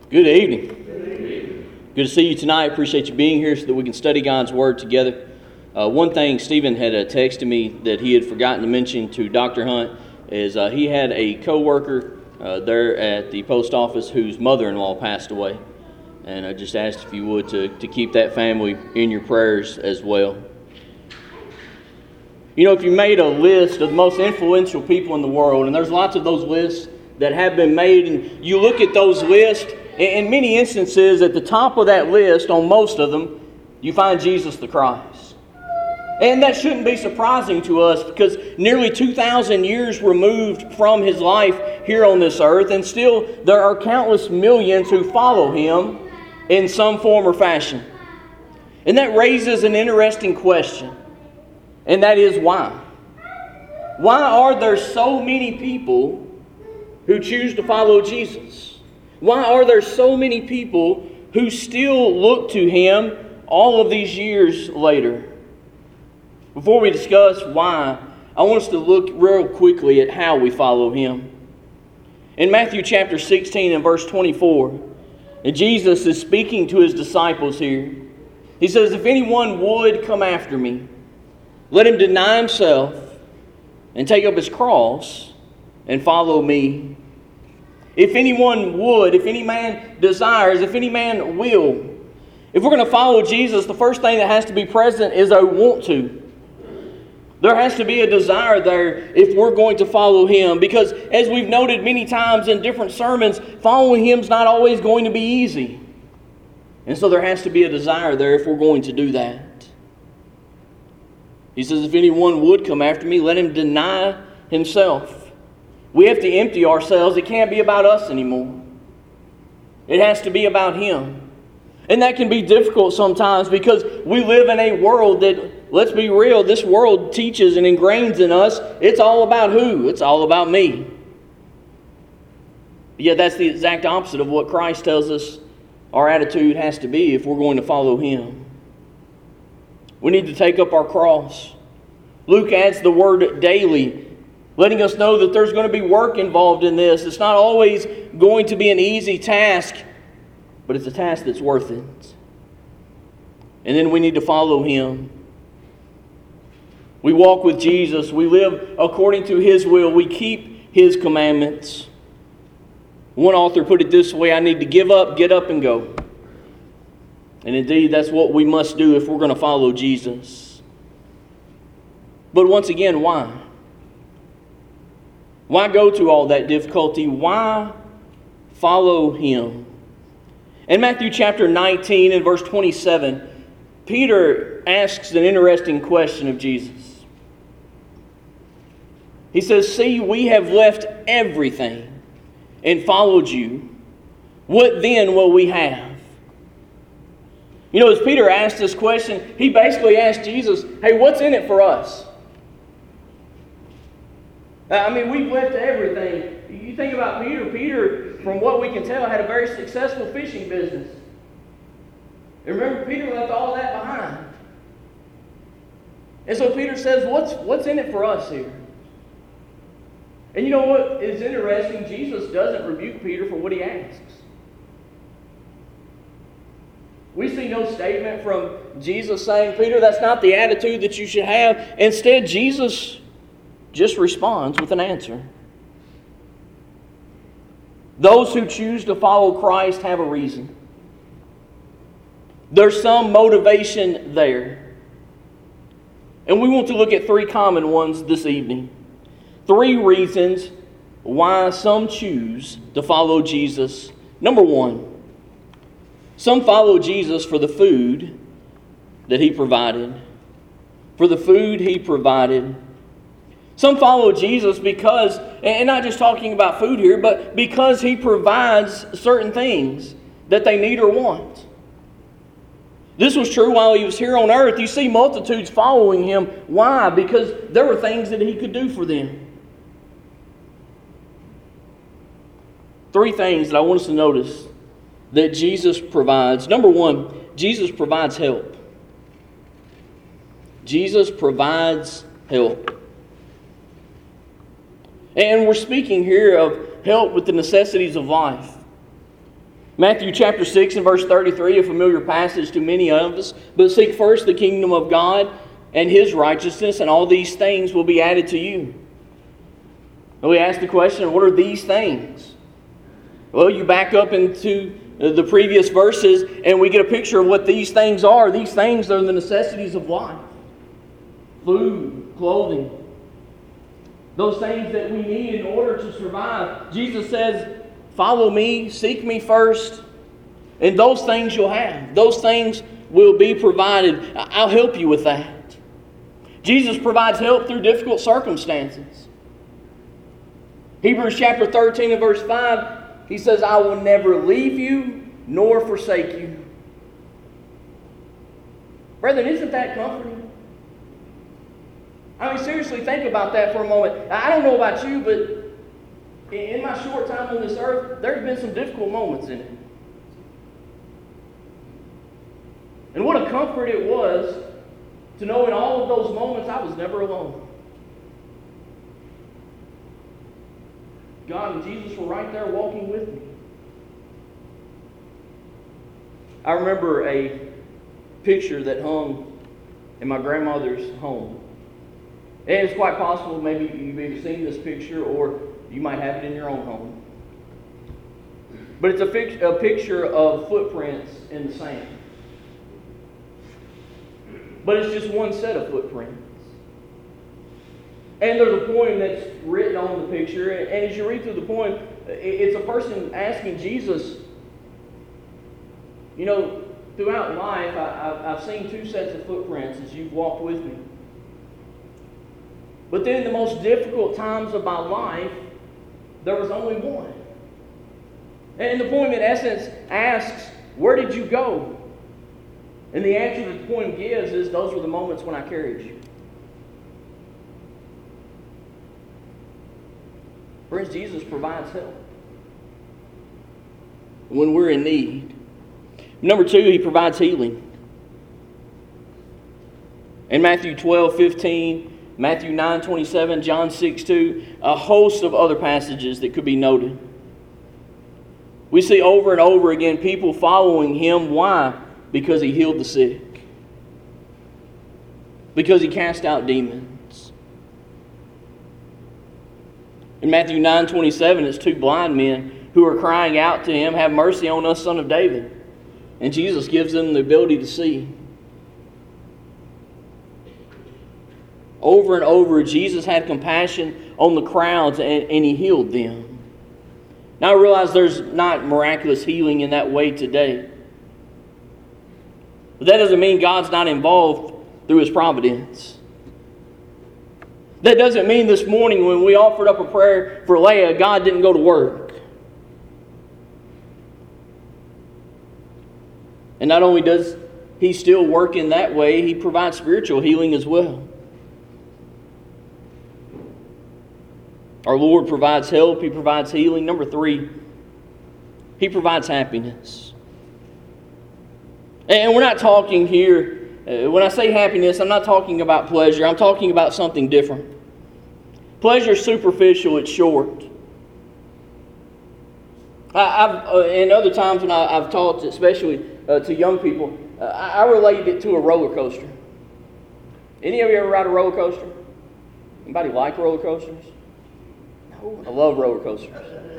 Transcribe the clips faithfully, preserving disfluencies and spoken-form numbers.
Good evening. Good evening. Good to see you tonight. Appreciate you being here so that we can study God's Word together. Uh, one thing Stephen had uh, texted me that he had forgotten to mention to Doctor Hunt is uh, he had a co-worker uh, there at the post office whose mother-in-law passed away. And I just asked if you would to, to keep that family in your prayers as well. You know, if you made a list of the most influential people in the world, and there's lots of those lists that have been made, and you look at those lists, in many instances, at the top of that list, on most of them, you find Jesus the Christ. And that shouldn't be surprising to us because nearly two thousand years removed from His life here on this earth, and still there are countless millions who follow Him in some form or fashion. And that raises an interesting question, and that is why? Why are there so many people who choose to follow Jesus? Why are there so many people who still look to Him all of these years later? Before we discuss why, I want us to look real quickly at how we follow Him. In Matthew chapter sixteen and verse twenty-four, and Jesus is speaking to His disciples here. He says, "If anyone would come after me, let him deny himself and take up his cross and follow me. If anyone would, if any man desires, if any man will." If we're going to follow Jesus, the first thing that has to be present is a want to. There has to be a desire there if we're going to follow Him. Because as we've noted many times in different sermons, following Him is not always going to be easy. And so there has to be a desire there if we're going to do that. He says, if anyone would come after me, let him deny himself. We have to empty ourselves. It can't be about us anymore. It has to be about Him. And that can be difficult sometimes because we live in a world that, let's be real, this world teaches and ingrains in us, it's all about who? It's all about me. Yet that's the exact opposite of what Christ tells us our attitude has to be if we're going to follow Him. We need to take up our cross. Luke adds the word daily, letting us know that there's going to be work involved in this. It's not always going to be an easy task, but it's a task that's worth it. And then we need to follow Him. We walk with Jesus. We live according to His will. We keep His commandments. One author put it this way: I need to give up, get up, and go. And indeed, that's what we must do if we're going to follow Jesus. But once again, why? Why go to all that difficulty? Why follow Him? In Matthew chapter nineteen and verse twenty-seven, Peter asks an interesting question of Jesus. He says, "See, we have left everything and followed you. What then will we have?" You know, as Peter asked this question, he basically asked Jesus, hey, what's in it for us? I mean, we've left everything. You think about Peter. Peter, from what we can tell, had a very successful fishing business. And remember, Peter left all that behind. And so Peter says, what's, what's in it for us here? And you know what is interesting? Jesus doesn't rebuke Peter for what he asks. We see no statement from Jesus saying, Peter, that's not the attitude that you should have. Instead, Jesus just responds with an answer. Those who choose to follow Christ have a reason. There's some motivation there. And we want to look at three common ones this evening. Three reasons why some choose to follow Jesus. Number one, some follow Jesus for the food that He provided. For the food He provided. Some follow Jesus because, and not just talking about food here, but because He provides certain things that they need or want. This was true while He was here on earth. You see multitudes following Him. Why? Because there were things that He could do for them. Three things that I want us to notice that Jesus provides. Number one, Jesus provides help. Jesus provides help. And we're speaking here of help with the necessities of life. Matthew chapter six and verse thirty-three, a familiar passage to many of us. But seek first the kingdom of God and His righteousness, and all these things will be added to you. And we ask the question, what are these things? Well, you back up into the previous verses and we get a picture of what these things are. These things are the necessities of life. Food, clothing. Those things that we need in order to survive. Jesus says, follow me, seek me first, and those things you'll have. Those things will be provided. I'll help you with that. Jesus provides help through difficult circumstances. Hebrews chapter thirteen and verse five, He says, I will never leave you nor forsake you. Brethren, isn't that comforting? I mean, seriously, think about that for a moment. I don't know about you, but in my short time on this earth, there's been some difficult moments in it. And what a comfort it was to know in all of those moments I was never alone. God and Jesus were right there walking with me. I remember a picture that hung in my grandmother's home. And it's quite possible maybe you've either seen this picture or you might have it in your own home. But it's a, fic- a picture of footprints in the sand. But it's just one set of footprints. And there's a poem that's written on the picture. And as you read through the poem, it's a person asking Jesus, you know, throughout life, I, I've seen two sets of footprints as you've walked with me. But then in the most difficult times of my life, there was only one. And the poem, in essence, asks, where did you go? And the answer that the poem gives is, those were the moments when I carried you. Friends, Jesus provides help when we're in need. Number two, He provides healing. In Matthew twelve fifteen, Matthew nine twenty-seven, John six two, a host of other passages that could be noted. We see over and over again people following Him. Why? Because He healed the sick. Because He cast out demons. In Matthew nine twenty-seven, it's two blind men who are crying out to Him, have mercy on us, Son of David. And Jesus gives them the ability to see. Over and over, Jesus had compassion on the crowds and, and He healed them. Now I realize there's not miraculous healing in that way today. But that doesn't mean God's not involved through His providence. That doesn't mean this morning when we offered up a prayer for Leah, God didn't go to work. And not only does He still work in that way, He provides spiritual healing as well. Our Lord provides help. He provides healing. Number three, He provides happiness. And we're not talking here, uh, when I say happiness, I'm not talking about pleasure. I'm talking about something different. Pleasure is superficial. It's short. I, I've uh, and other times when I, I've taught, especially uh, to young people, uh, I, I relate it to a roller coaster. Any of you ever ride a roller coaster? Anybody like roller coasters? No, I love roller coasters.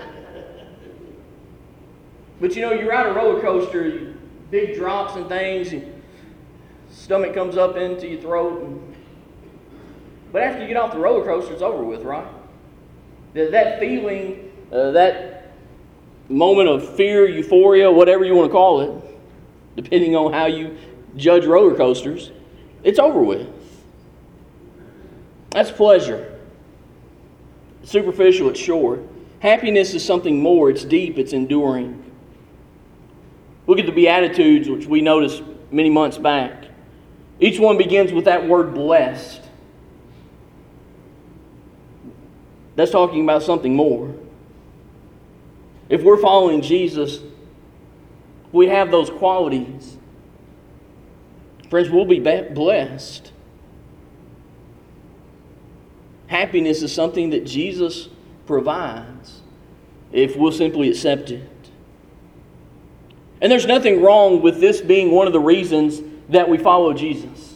But you know, you ride a roller coaster, you, big drops and things, and stomach comes up into your throat. And, but after you get off the roller coaster, it's over with, right? That, that feeling, uh, that moment of fear, euphoria, whatever you want to call it, depending on how you judge roller coasters, it's over with. That's pleasure. It's superficial, it's short. Happiness is something more. It's deep, it's enduring. Look at the Beatitudes, which we noticed many months back. Each one begins with that word blessed. That's talking about something more. If we're following Jesus, we have those qualities. Friends, we'll be blessed. Happiness is something that Jesus provides if we'll simply accept it. And there's nothing wrong with this being one of the reasons that we follow Jesus.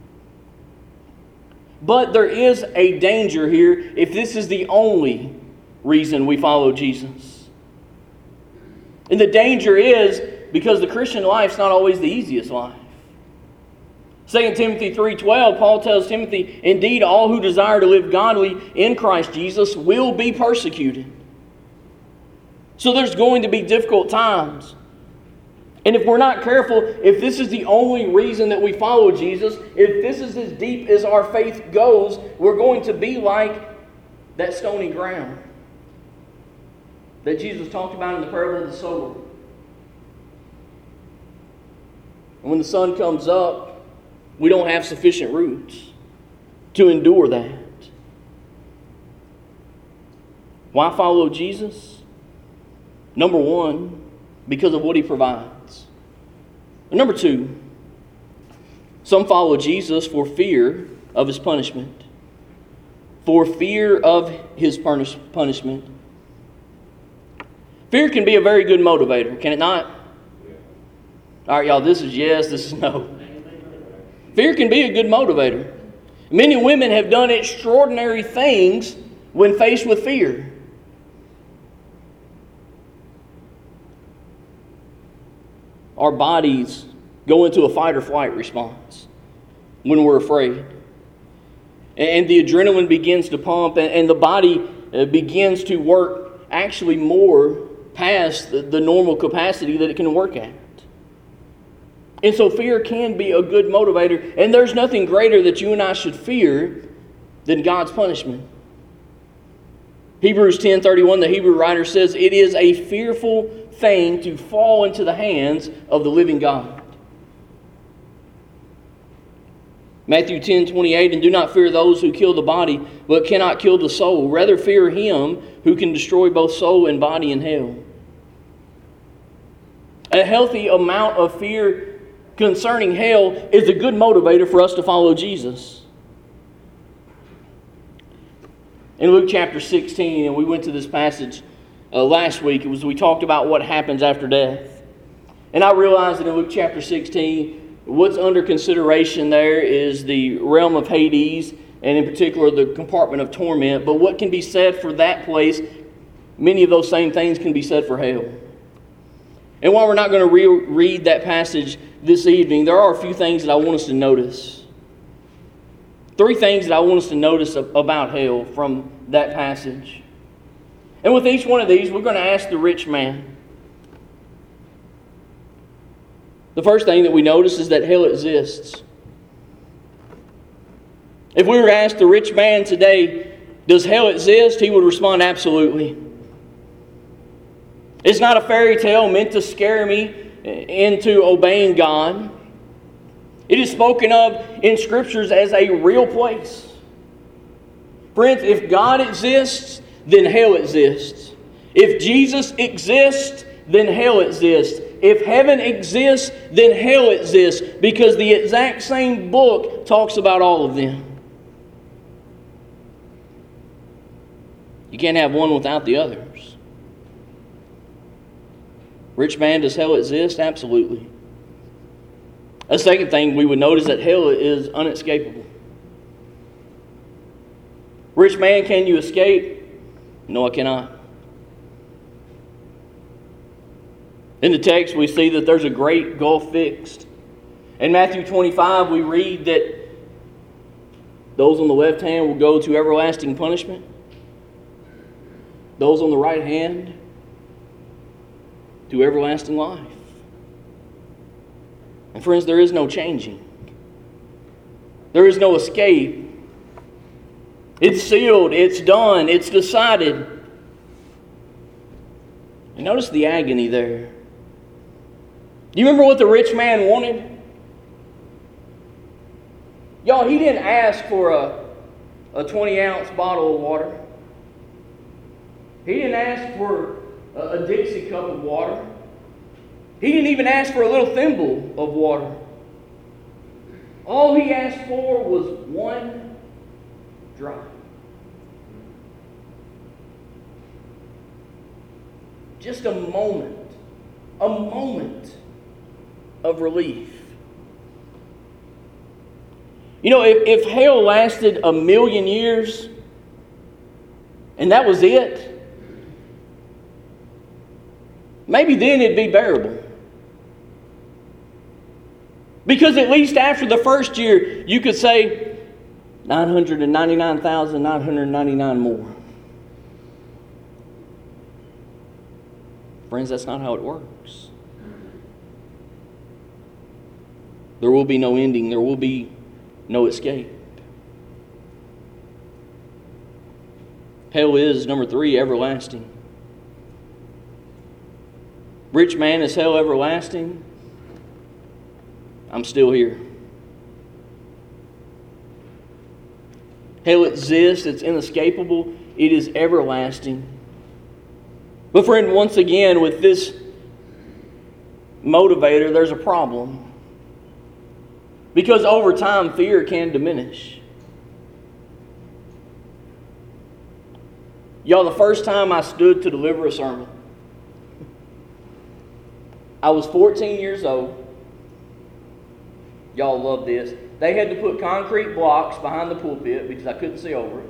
But there is a danger here if this is the only reason we follow Jesus. And the danger is because the Christian life's not always the easiest life. Second Timothy three twelve, Paul tells Timothy, "Indeed, all who desire to live godly in Christ Jesus will be persecuted." So there's going to be difficult times. And if we're not careful, if this is the only reason that we follow Jesus, if this is as deep as our faith goes, we're going to be like that stony ground that Jesus talked about in the parable of the sower. And when the sun comes up, we don't have sufficient roots to endure that. Why follow Jesus? Number one, because of what He provides. Number two, some follow Jesus for fear of His punishment. For fear of His punish- punishment. Fear can be a very good motivator, can it not? All right, y'all, this is yes, this is no. Fear can be a good motivator. Many women have done extraordinary things when faced with fear. Our bodies go into a fight or flight response when we're afraid. And the adrenaline begins to pump, and the body begins to work actually more past the normal capacity that it can work at. And so fear can be a good motivator, and there's nothing greater that you and I should fear than God's punishment. Hebrews ten thirty-one, the Hebrew writer says, "It is a fearful thing to fall into the hands of the living God." Matthew ten twenty-eight, "And do not fear those who kill the body, but cannot kill the soul. Rather fear Him who can destroy both soul and body in hell." A healthy amount of fear concerning hell is a good motivator for us to follow Jesus. In Luke chapter sixteen, and we went to this passage uh, last week, it was we talked about what happens after death. And I realized that in Luke chapter sixteen, what's under consideration there is the realm of Hades, and in particular the compartment of torment. But what can be said for that place, many of those same things can be said for hell. And while we're not going to re- read that passage this evening, there are a few things that I want us to notice. Three things that I want us to notice about hell from that passage. And with each one of these, we're going to ask the rich man. The first thing that we notice is that hell exists. If we were to ask the rich man today, does hell exist? He would respond, absolutely. It's not a fairy tale meant to scare me into obeying God. It is spoken of in Scriptures as a real place. Friends, if God exists, then hell exists. If Jesus exists, then hell exists. If heaven exists, then hell exists, because the exact same book talks about all of them. You can't have one without the others. Rich man, does hell exist? Absolutely. A second thing we would notice that hell is unescapable. Rich man, can you escape? No, I cannot. In the text, we see that there's a great gulf fixed. In Matthew twenty-five, we read that those on the left hand will go to everlasting punishment. Those on the right hand to everlasting life. And friends, there is no changing. There is no escape. It's sealed. It's done. It's decided. And notice the agony there. Do you remember what the rich man wanted? Y'all, he didn't ask for a, a twenty ounce bottle of water. He didn't ask for a, a Dixie cup of water. He didn't even ask for a little thimble of water. All he asked for was one drop. Just a moment a moment of relief. You know, if, if hell lasted a million years and that was it, maybe then it'd be bearable. Because at least after the first year, you could say nine hundred ninety-nine thousand nine hundred ninety-nine more. Friends, that's not how it works. There will be no ending. There will be no escape. Hell is, number three, everlasting. Rich man, is hell everlasting? I'm still here. Hell exists. It's inescapable. It is everlasting. But friend, once again, with this motivator, there's a problem. Because over time, fear can diminish. Y'all, the first time I stood to deliver a sermon, I was fourteen years old. Y'all love this. They had to put concrete blocks behind the pulpit because I couldn't see over it.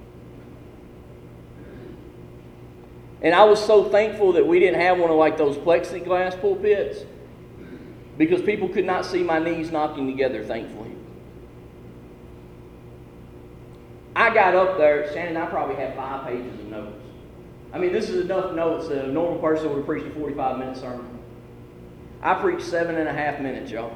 And I was so thankful that we didn't have one of like those plexiglass pulpits, because people could not see my knees knocking together, thankfully. I got up there, Shannon, I probably had five pages of notes. I mean, this is enough notes that a normal person would have preached a forty-five minute sermon. I preached seven and a half minutes, y'all.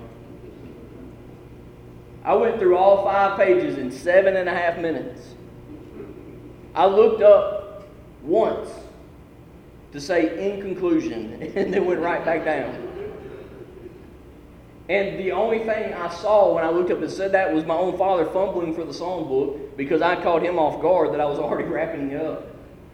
I went through all five pages in seven and a half minutes. I looked up once to say in conclusion, and then went right back down. And the only thing I saw when I looked up and said that was my own father fumbling for the song book, because I caught him off guard that I was already wrapping it up.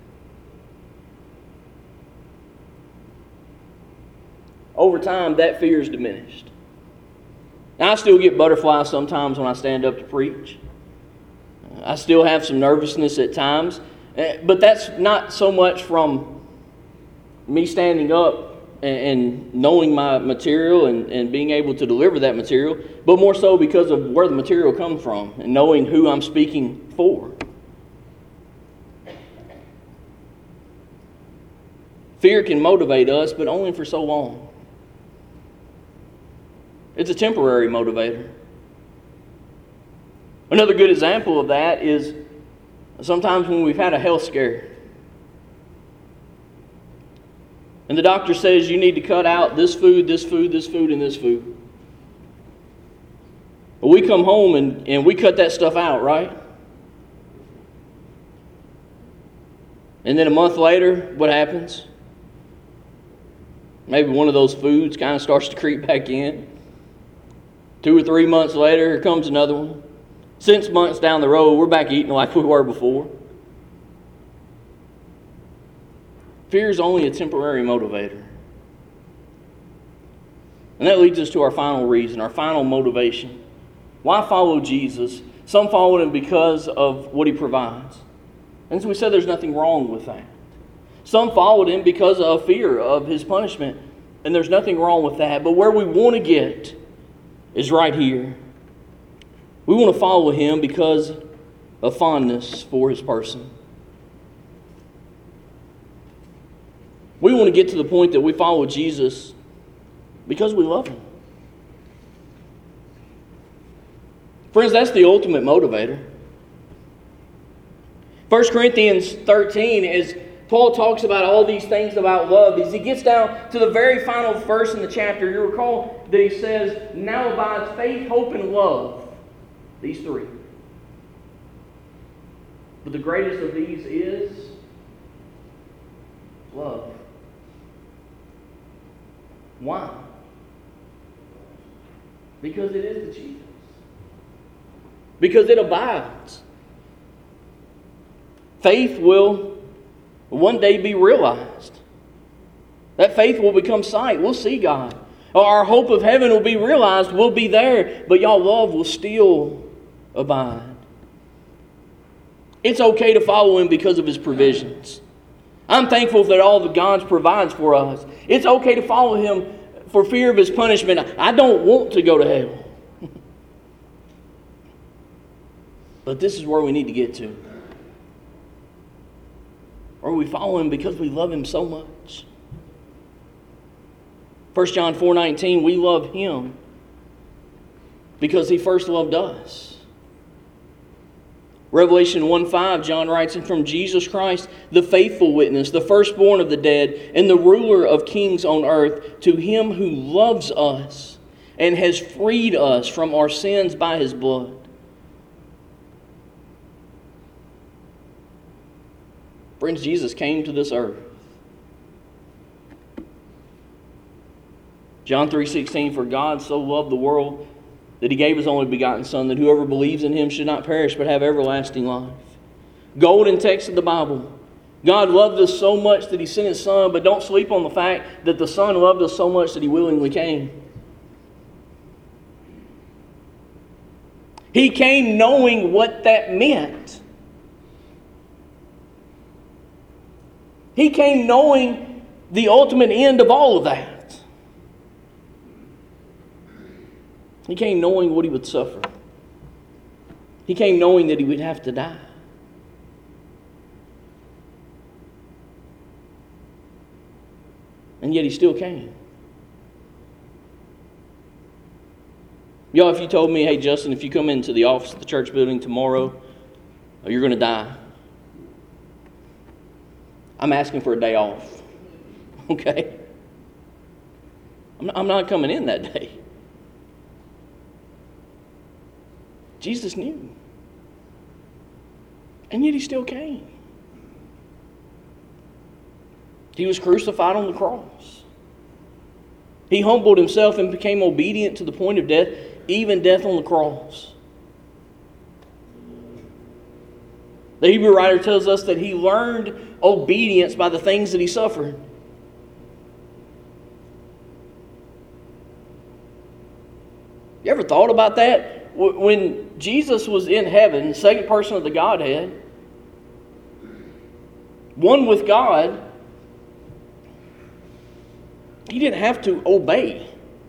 Over time, that fear is diminished. Now, I still get butterflies sometimes when I stand up to preach. I still have some nervousness at times, but that's not so much from me standing up and knowing my material and, and being able to deliver that material, but more so because of where the material comes from and knowing who I'm speaking for. Fear can motivate us, but only for so long. It's a temporary motivator. Another good example of that is sometimes when we've had a health scare. And the doctor says you need to cut out this food, this food, this food, and this food. But we come home and, and we cut that stuff out, right? And then a month later, what happens? Maybe one of those foods kind of starts to creep back in. Two or three months later, here comes another one. Six months down the road, we're back eating like we were before. Fear is only a temporary motivator. And that leads us to our final reason, our final motivation. Why follow Jesus? Some follow him because of what he provides. And as we said, there's nothing wrong with that. Some followed him because of fear of his punishment. And there's nothing wrong with that. But where we want to get is right here. We want to follow him because of fondness for his person. We want to get to the point that we follow Jesus because we love him. Friends, that's the ultimate motivator. First Corinthians thirteen, as Paul talks about all these things about love, as he gets down to the very final verse in the chapter, you recall that he says, now abides faith, hope, and love. These three. But the greatest of these is love. Why? Because it is the chiefest. Because it abides. Faith will one day be realized. That faith will become sight. We'll see God. Our hope of heaven will be realized. We'll be there. But y'all, love will still abide. It's okay to follow him because of his provisions. I'm thankful that all that God provides for us. It's okay to follow Him for fear of His punishment. I don't want to go to hell. But this is where we need to get to. Or we follow Him because we love Him so much. First John four nineteen, we love Him because He first loved us. Revelation one five, John writes, and from Jesus Christ, the faithful witness, the firstborn of the dead, and the ruler of kings on earth, to Him who loves us and has freed us from our sins by His blood. Friends, Jesus came to this earth. John three sixteen, for God so loved the world that He gave His only begotten Son, that whoever believes in Him should not perish but have everlasting life. Golden text of the Bible. God loved us so much that He sent His Son, but don't sleep on the fact that the Son loved us so much that He willingly came. He came knowing what that meant. He came knowing the ultimate end of all of that. He came knowing what He would suffer. He came knowing that He would have to die. And yet He still came. Y'all, if you told me, hey Justin, if you come into the office of the church building tomorrow, you're going to die. I'm asking for a day off. Okay? I'm not coming in that day. Jesus knew. And yet He still came. He was crucified on the cross. He humbled Himself and became obedient to the point of death, even death on the cross. The Hebrew writer tells us that He learned obedience by the things that He suffered. You ever thought about that? When Jesus was in heaven, the second person of the Godhead, one with God, He didn't have to obey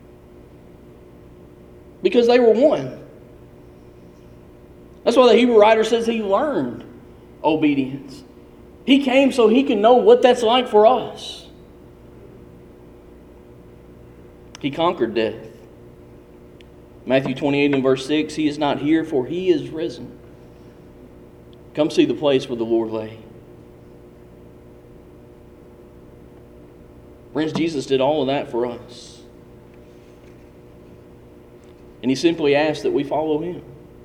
because they were one. That's why the Hebrew writer says He learned obedience. He came so He can know what that's like for us. He conquered death. Matthew twenty-eight and verse six, He is not here, for He is risen. Come see the place where the Lord lay. Friends, Jesus did all of that for us. And He simply asks that we follow Him.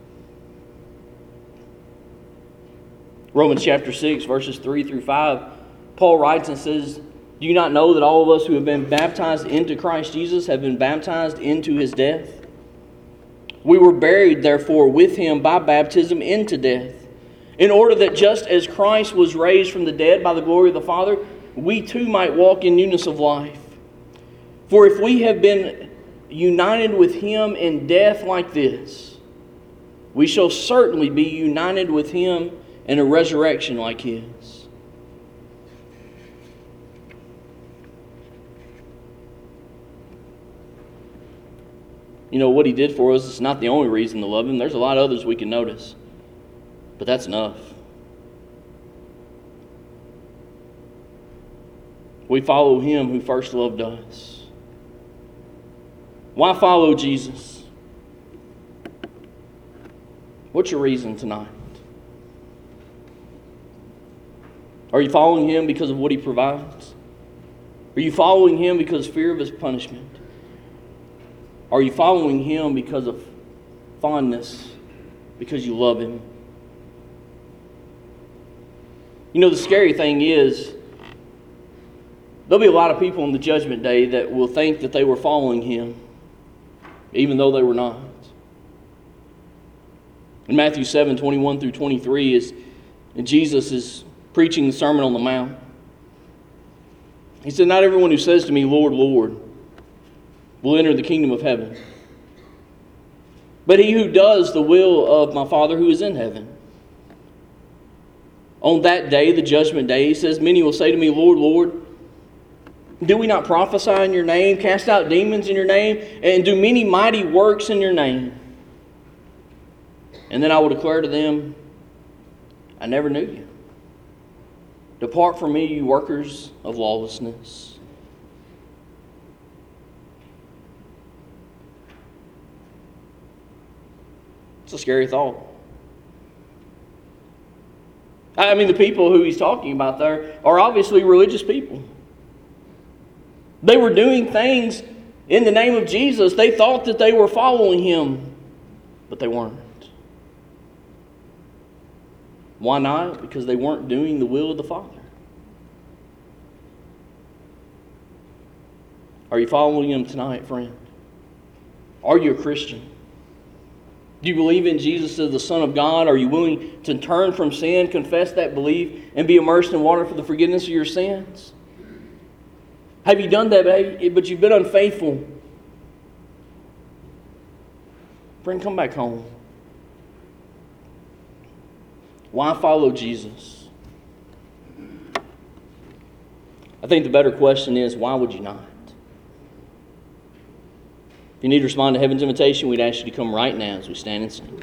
Romans chapter six, verses three through five, Paul writes and says, do you not know that all of us who have been baptized into Christ Jesus have been baptized into His death? We were buried, therefore, with Him by baptism into death, in order that just as Christ was raised from the dead by the glory of the Father, we too might walk in newness of life. For if we have been united with Him in death like this, we shall certainly be united with Him in a resurrection like His. You know, what He did for us is not the only reason to love Him. There's a lot of others we can notice. But that's enough. We follow Him who first loved us. Why follow Jesus? What's your reason tonight? Are you following Him because of what He provides? Are you following Him because of fear of His punishment? Are you following Him because of fondness, because you love Him? You know, the scary thing is, there'll be a lot of people on the judgment day that will think that they were following Him, even though they were not. In Matthew seven, twenty-one through twenty-three, is Jesus is preaching the Sermon on the Mount. He said, not everyone who says to me, Lord, Lord, will enter the kingdom of heaven, but he who does the will of my Father who is in heaven. On that day, the judgment day, he says, many will say to me, Lord, Lord, do we not prophesy in your name, cast out demons in your name, and do many mighty works in your name? And then I will declare to them, I never knew you. Depart from me, you workers of lawlessness. It's a scary thought. I mean, the people who he's talking about there are obviously religious people. They were doing things in the name of Jesus. They thought that they were following him, but they weren't. Why not? Because they weren't doing the will of the Father. Are you following him tonight, friend? Are you a Christian? Do you believe in Jesus as the Son of God? Are you willing to turn from sin, confess that belief, and be immersed in water for the forgiveness of your sins? Have you done that, but you've been unfaithful? Friend, come back home. Why follow Jesus? I think the better question is, why would you not? If you need to respond to heaven's invitation, we'd ask you to come right now as we stand and sing.